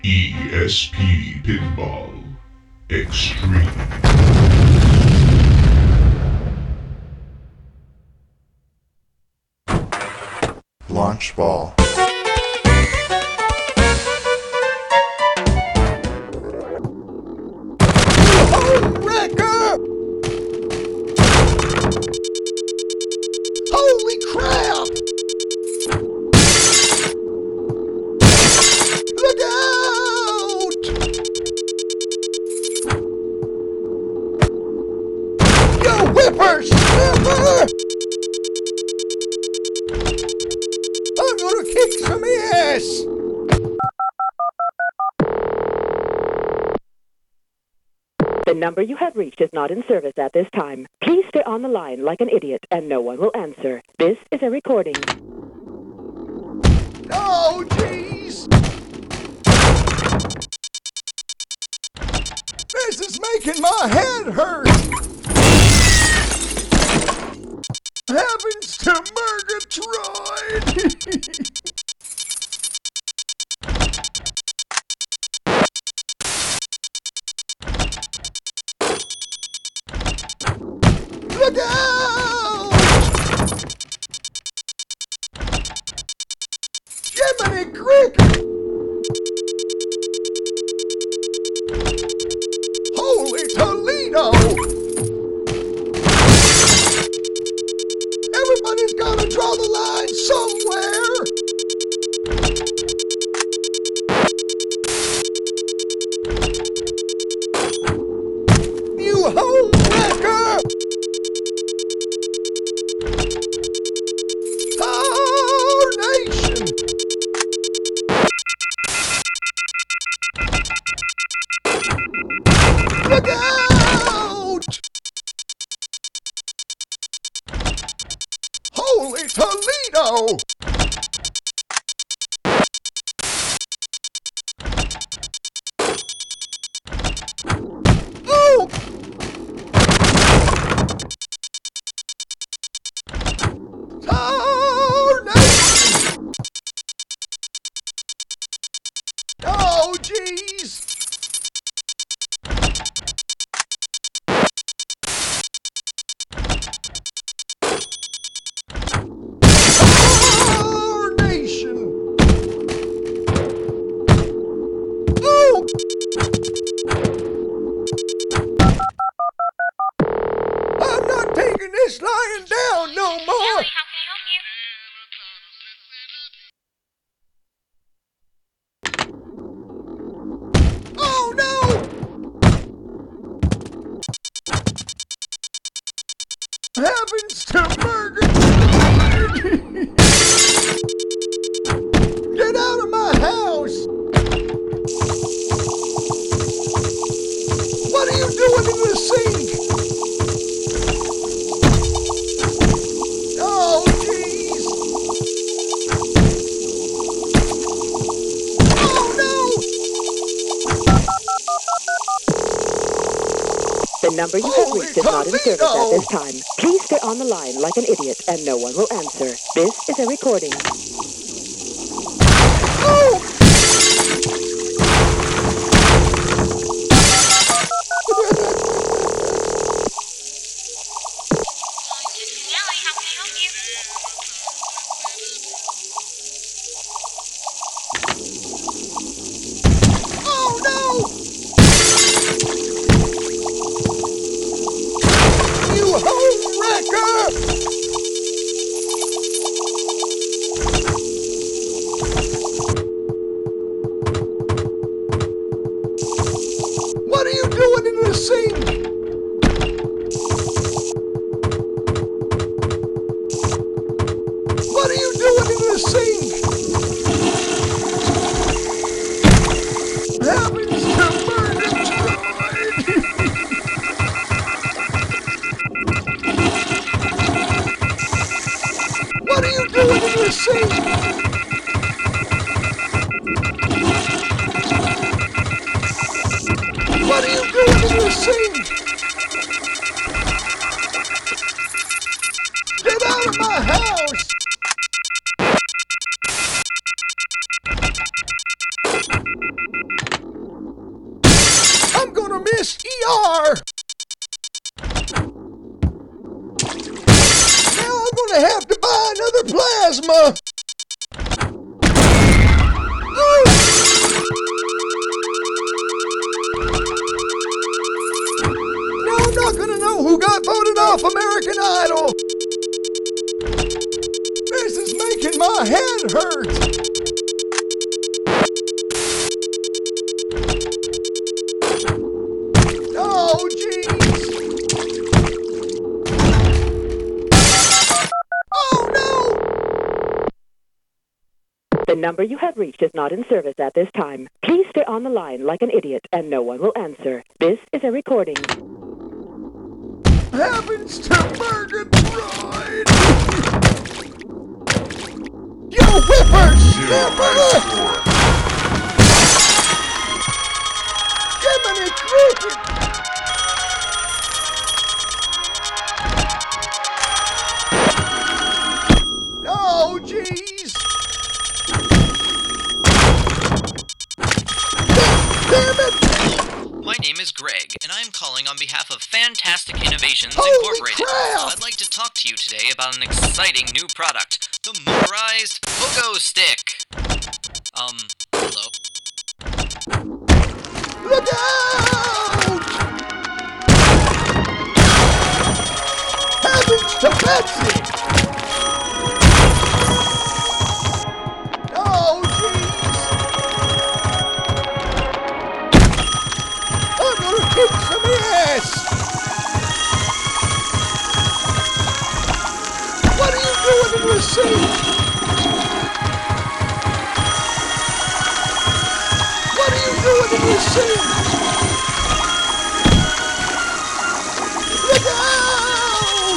ESP Pinball Extreme. Launch ball. Wrecker! Holy crap! Look out! You whippersnapper! I'm gonna kick some ass! The number you have reached is not in service at this time. Please stay on the line like an idiot and no one will answer. This is a recording. Oh, jeez! This is making my head hurt! Heavens to Murgatroyd! Look out! Jiminy Cricket! Holy Toledo! Everybody's gotta draw the line somewhere! You home wrecker! Tarnation! Look out! Holy Toledo! Oh! Tarnation! Oh, jeez! Tarnation! Oh! I'm not taking this lying down no more! How can I help you? Oh no! Heavens to Murgatroyd! Get out of my house! What are you doing in the sink? Oh, jeez! Oh no! The number you have Holy reached is not in service Toledo! at this time. Please stay on the line like an idiot and no one will answer. This is a recording. Oh! Nelly, how can I help you? Oh no! You home wrecker! What are you doing in the sink? What are you doing in the sink? Heavens to Murgatroyd! What are you doing in the sink? What are you doing in the sink? Get out of my house! ER! Now I'm gonna have to buy another plasma! Now I'm not gonna know who got voted off American Idol! This is making my head hurt! Oh, jeez! Oh, no! The number you have reached is not in service at this time. Please stay on the line like an idiot and no one will answer. This is a recording. Happens to Murgatroyd! You whippersnapper! Jiminy Cricket! Oh, jeez! Damn it! My name is Greg, and I am calling on behalf of Fantastic Innovations Holy Incorporated. crap! I'd like to talk to you today about an exciting new product, the motorized Pogo Stick. Hello? Look out! Heavens to Betsy! Oh, jeez! I'm gonna kick some ass! What are you doing in your seat? What are you doing in your seat? Look out!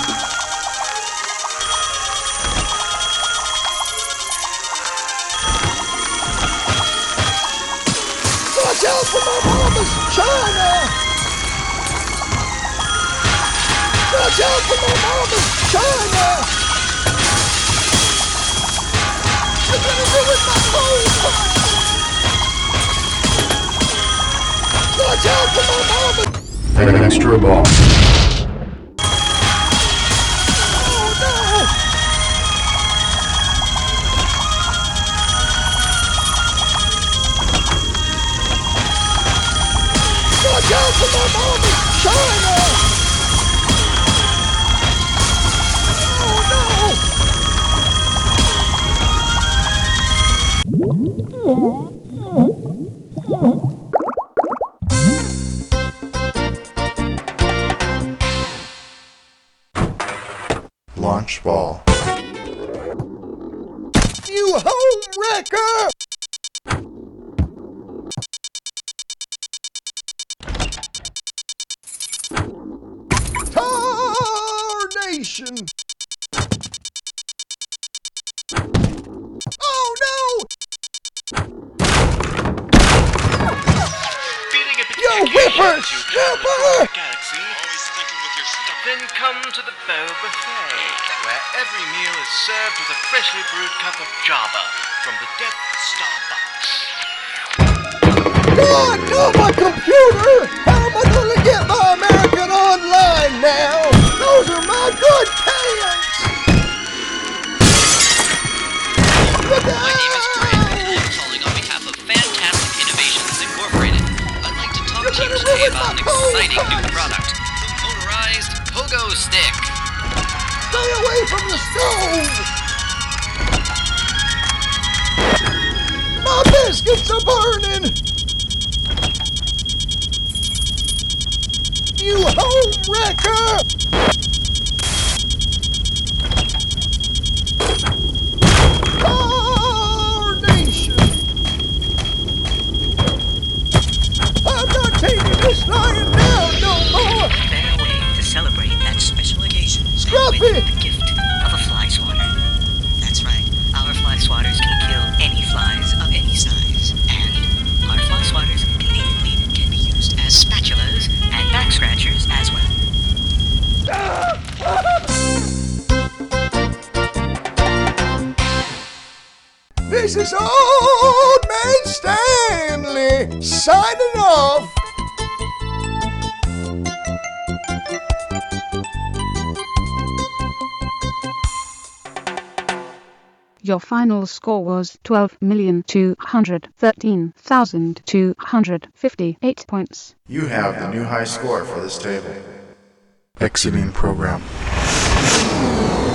Watch out for my mama's China! Watch out for my mama's China! You're gonna ruin my whole life! Watch out for my mama! An extra ball. Oh no! Watch out for my mama's China! Launch ball. You home wrecker! Tarnation! Oh no! Feeling a bit You whippersnapper! Galaxy. Always thinking with your stomach. Then come to the Beau Buffet, where every meal is served with a freshly brewed cup of Java from the Death Star box. God, no, my computer! How am I gonna get my American Online now? Those are my good pants! Look My name is Greg, and out! I'm calling on behalf of Fantastic Innovations Incorporated. I'd like to talk You're to you gonna today ruin about my an whole exciting new life. product, the motorized Pogo Stick. Stay away from the stove! My biscuits are burning! You home wrecker! Tarnation! I'm not taking this lying down no more! Better way to celebrate that special occasion than Scruffy! with the gift of a fly swatter. That's right, our fly swatters can kill any flies of any size. And our fly swatters conveniently can be used as spatulas and back scratchers as well. This is Old Man Stanley signing off. Your final score was 12,213,258 points. You have the new high score for this table. Exiting program.